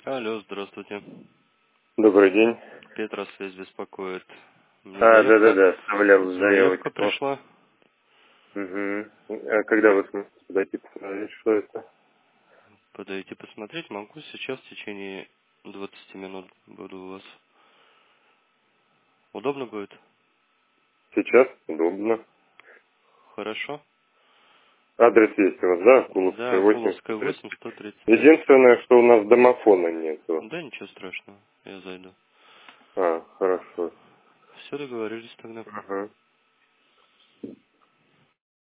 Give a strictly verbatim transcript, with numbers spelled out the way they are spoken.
Алло, здравствуйте. Добрый день. Петросвязь беспокоит. Мне А, заявка, да-да-да, оставлял заявка заявочку. пришла. Угу. А когда вы сможете подойти посмотреть, что это? Подойти посмотреть могу. Сейчас в течение двадцати минут буду у вас. Удобно будет? Сейчас удобно. Хорошо. Адрес есть у вас, да? Куловская Да, восемь сто Куловская тридцать. восемь, сто тридцать пять. Единственное, что у нас домофона нету. Да, ничего страшного. Я зайду. А, хорошо. Все, договорились тогда. Ага.